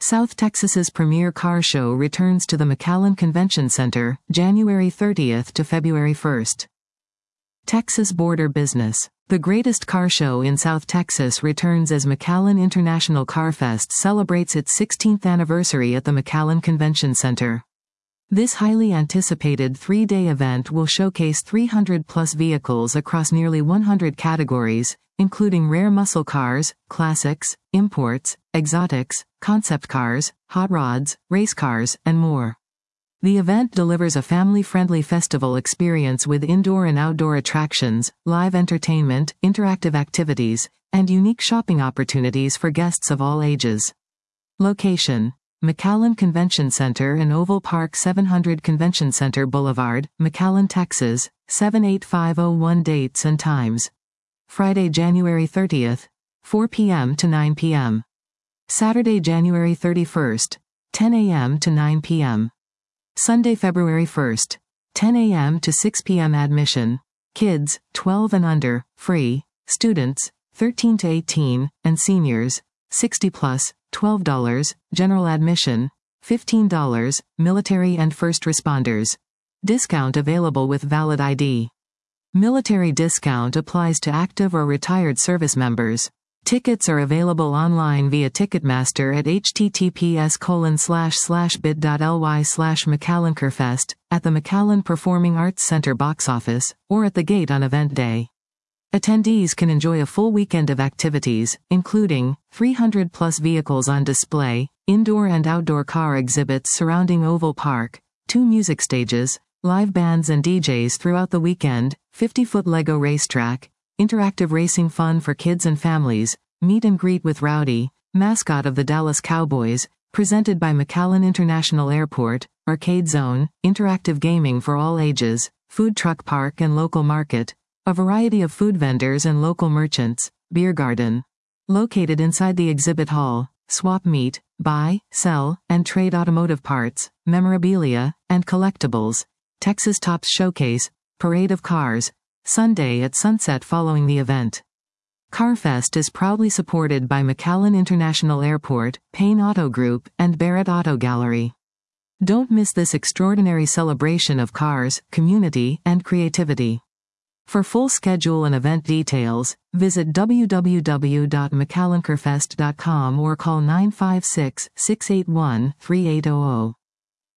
South Texas's premier car show returns to the McAllen Convention Center, January 30th to February 1st. Texas Border Business. The greatest car show in South Texas returns as McAllen International Car Fest celebrates its 16th anniversary at the McAllen Convention Center. This highly anticipated three-day event will showcase 300-plus vehicles across nearly 100 categories, including rare muscle cars, classics, imports, exotics, concept cars, hot rods, race cars, and more. The event delivers a family-friendly festival experience with indoor and outdoor attractions, live entertainment, interactive activities, and unique shopping opportunities for guests of all ages. Location: McAllen Convention Center and Oval Park 700 Convention Center Boulevard, McAllen, Texas, 78501. Dates and times: Friday, January 30th, 4 p.m. to 9 p.m. Saturday, January 31st, 10 a.m. to 9 p.m. Sunday, February 1st, 10 a.m. to 6 p.m. Admission: kids, 12 and under, free; students, 13 to 18, and seniors, 60 plus, $12; general admission, $15; military and first responders. Discount available with valid ID. Military discount applies to active or retired service members. Tickets are available online via Ticketmaster at https://bit.ly/McAllenCarFest, at the McAllen Performing Arts Center box office, or at the gate on event day. Attendees can enjoy a full weekend of activities, including 300-plus vehicles on display, indoor and outdoor car exhibits surrounding Oval Park, 2 music stages, live bands and DJs throughout the weekend, 50-foot Lego racetrack, interactive racing fun for kids and families, meet and greet with Rowdy, mascot of the Dallas Cowboys, presented by McAllen International Airport, arcade zone, interactive gaming for all ages, food truck park and local market, a variety of food vendors and local merchants, beer garden. Located inside the exhibit hall, swap meet, buy, sell, and trade automotive parts, memorabilia, and collectibles. Texas Tops Showcase, Parade of Cars, Sunday at sunset following the event. CarFest is proudly supported by McAllen International Airport, Payne Auto Group, and Barrett Auto Gallery. Don't miss this extraordinary celebration of cars, community, and creativity. For full schedule and event details, visit www.mcallencarfest.com or call 956-681-3800.